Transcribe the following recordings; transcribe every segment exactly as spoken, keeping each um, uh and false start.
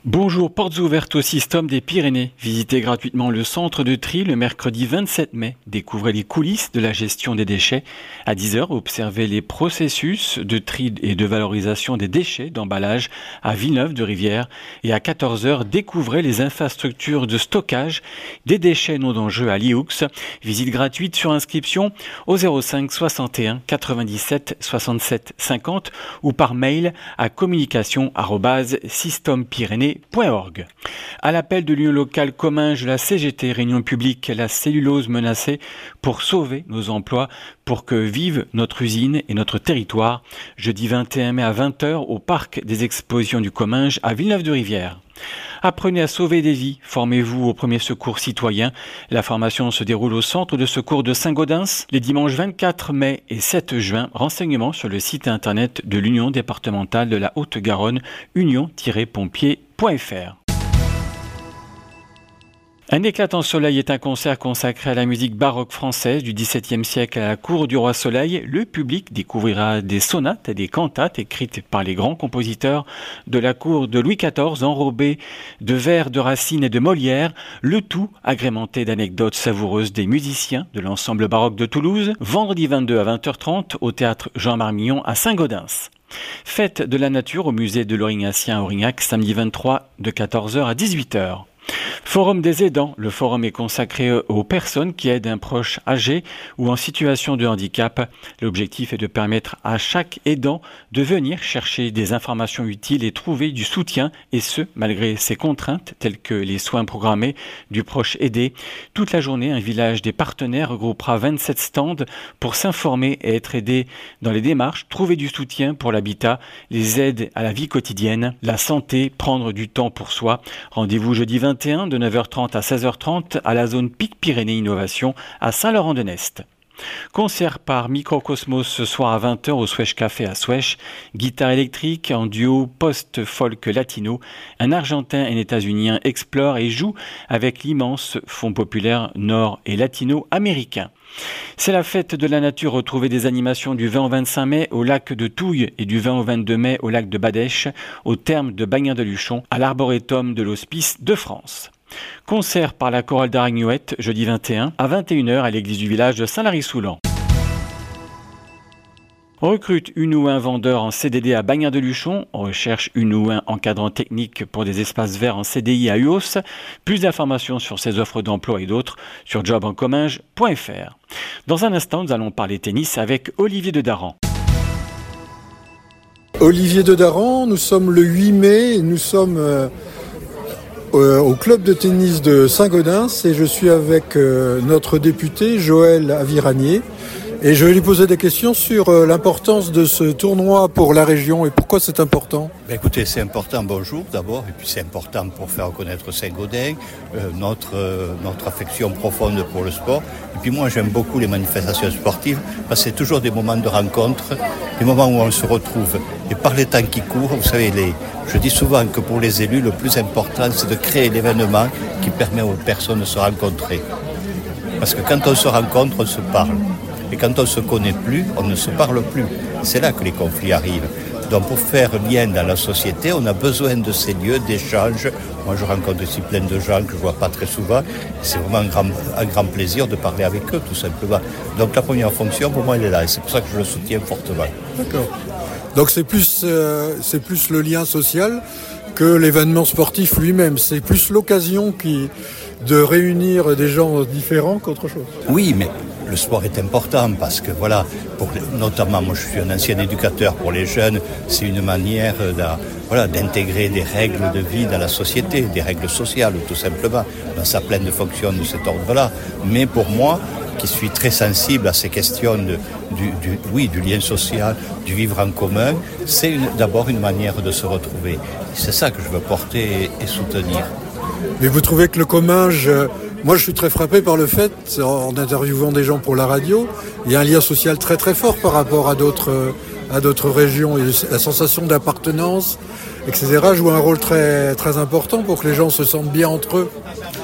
Bonjour, portes ouvertes au Système des Pyrénées. Visitez gratuitement le centre de tri le mercredi vingt-sept mai. Découvrez les coulisses de la gestion des déchets. À dix heures, observez les processus de tri et de valorisation des déchets d'emballage à Villeneuve-de-Rivière. Et à quatorze heures, découvrez les infrastructures de stockage des déchets non dangereux à Lioux. Visite gratuite sur inscription au zéro cinq soixante et un quatre-vingt-dix-sept soixante-sept cinquante ou par mail à communication arobase système pyrénées point org. À l'appel de l'Union locale Comminges, la C G T, réunion publique, la cellulose menacée pour sauver nos emplois, pour que vive notre usine et notre territoire. Jeudi vingt et un mai à vingt heures au parc des expositions du Comminges à Villeneuve-de-Rivière. Apprenez à sauver des vies, formez-vous au premier secours citoyen. La formation se déroule au centre de secours de Saint-Gaudens les dimanches vingt-quatre mai et sept juin. Renseignements sur le site internet de l'Union départementale de la Haute-Garonne, union tiret pompier point f r. Un éclatant soleil est un concert consacré à la musique baroque française du dix-septième siècle à la cour du roi Soleil. Le public découvrira des sonates et des cantates écrites par les grands compositeurs de la cour de Louis quatorze, enrobés de vers de Racine et de Molière, le tout agrémenté d'anecdotes savoureuses des musiciens de l'ensemble baroque de Toulouse, vendredi vingt-deux à vingt heures trente au théâtre Jean Marmillon à Saint-Gaudens. Fête de la nature au musée de l'Aurignacien à Aurignac, samedi vingt-trois de quatorze heures à dix-huit heures. Forum des aidants. Le forum est consacré aux personnes qui aident un proche âgé ou en situation de handicap. L'objectif est de permettre à chaque aidant de venir chercher des informations utiles et trouver du soutien, et ce, malgré ses contraintes telles que les soins programmés du proche aidé. Toute la journée, un village des partenaires regroupera vingt-sept stands pour s'informer et être aidé dans les démarches, trouver du soutien pour l'habitat, les aides à la vie quotidienne, la santé, prendre du temps pour soi. Rendez-vous jeudi vingt et un de neuf heures trente à seize heures trente à la zone Pic Pyrénées Innovation à Saint-Laurent-de-Nest. Concert par Microcosmos ce soir à vingt heures au Swèche Café à Swèche. Guitare électrique en duo post-folk latino. Un Argentin et un États-Unien explorent et jouent avec l'immense fonds populaire nord et latino-américain. C'est la fête de la nature. Retrouvez des animations du vingt au vingt-cinq mai au lac de Touille et du vingt au vingt-deux mai au lac de Badèche, au terme de Bagnin-de-Luchon, à l'Arboretum de l'Hospice de France. Concert par la chorale d'Aragnouette, jeudi vingt et un à vingt et une heures à l'église du village de Saint-Lary-Soulan. On recrute une ou un vendeur en C D D à Bagnin-de-Luchon. On recherche une ou un encadrant technique pour des espaces verts en C D I à U O S. Plus d'informations sur ces offres d'emploi et d'autres sur job en comminges point f r. Dans un instant, nous allons parler tennis avec Olivier de Daran. Olivier de Daran, nous sommes le huit mai, nous sommes euh, euh, au club de tennis de Saint-Gaudens et je suis avec euh, notre député Joël Aviragné. Et je vais lui poser des questions sur euh, l'importance de ce tournoi pour la région et pourquoi c'est important. Ben écoutez, c'est important, bonjour d'abord, et puis c'est important pour faire connaître Saint-Gaudens, euh, notre, euh, notre affection profonde pour le sport. Et puis moi j'aime beaucoup les manifestations sportives parce que c'est toujours des moments de rencontre, des moments où on se retrouve. Et par les temps qui courent, vous savez, les, je dis souvent que pour les élus, le plus important c'est de créer l'événement qui permet aux personnes de se rencontrer. Parce que quand on se rencontre, on se parle. Et quand on ne se connaît plus, on ne se parle plus. C'est là que les conflits arrivent. Donc pour faire lien dans la société, on a besoin de ces lieux d'échange. Moi je rencontre ici plein de gens que je ne vois pas très souvent. C'est vraiment un grand, un grand plaisir de parler avec eux tout simplement. Donc la première fonction pour moi elle est là et c'est pour ça que je le soutiens fortement. D'accord. Donc c'est plus, euh, c'est plus le lien social que l'événement sportif lui-même. C'est plus l'occasion qui, de réunir des gens différents qu'autre chose. Oui, mais le sport est important parce que voilà, pour, notamment moi je suis un ancien éducateur pour les jeunes, c'est une manière de, voilà, d'intégrer des règles de vie dans la société, des règles sociales tout simplement, dans sa pleine fonction de cet ordre-là. Mais pour moi, qui suis très sensible à ces questions de, du, du, oui, du lien social, du vivre en commun, c'est une, d'abord une manière de se retrouver. C'est ça que je veux porter et, et soutenir. Mais vous trouvez que le Comminges, euh, moi je suis très frappé par le fait, en interviewant des gens pour la radio, il y a un lien social très très fort par rapport à d'autres, euh, à d'autres régions. Et la sensation d'appartenance, et cetera joue un rôle très, très important pour que les gens se sentent bien entre eux.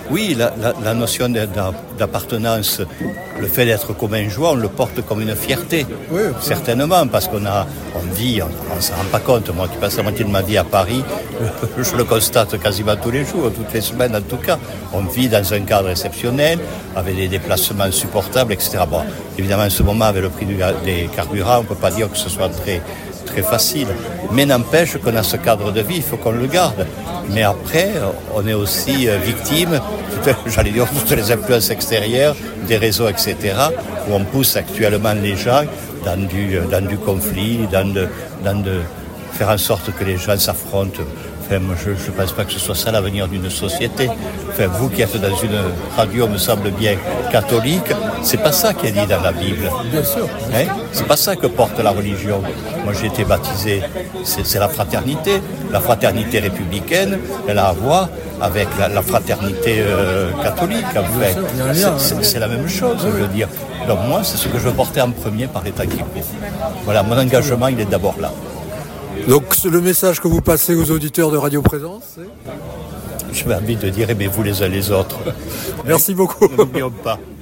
Oui, la, la, la notion d'appartenance, le fait d'être commun-joie, on le porte comme une fierté, oui, certainement, parce qu'on a, on vit, on ne s'en rend pas compte. Moi qui passe la moitié de ma vie à Paris, je le constate quasiment tous les jours, toutes les semaines en tout cas. On vit dans un cadre exceptionnel, avec des déplacements supportables, et cetera. Bon, évidemment, en ce moment, avec le prix du, des carburants, on ne peut pas dire que ce soit très, très facile. Mais n'empêche qu'on a ce cadre de vie, il faut qu'on le garde. Mais après, on est aussi victime, j'allais dire, toutes les influences extérieures, des réseaux, et cetera, où on pousse actuellement les gens dans du, dans du conflit, dans de, dans de faire en sorte que les gens s'affrontent. Enfin, moi, je ne pense pas que ce soit ça l'avenir d'une société. Enfin, vous qui êtes dans une radio, me semble bien, catholique, c'est pas ça qui est dit dans la Bible. Bien sûr. Hein? C'est pas ça que porte la religion. Moi, j'ai été baptisé, c'est, c'est la fraternité. La fraternité républicaine, elle a à voir avec la, la fraternité euh, catholique, en fait. C'est, c'est, c'est la même chose, je veux dire. Donc moi, c'est ce que je veux porter en premier par les temps qui courent. Voilà, mon engagement, il est d'abord là. Donc le message que vous passez aux auditeurs de Radio Présence, c'est... Je vais envie de dire aimez-vous les uns les autres. Merci beaucoup. N'oublions pas.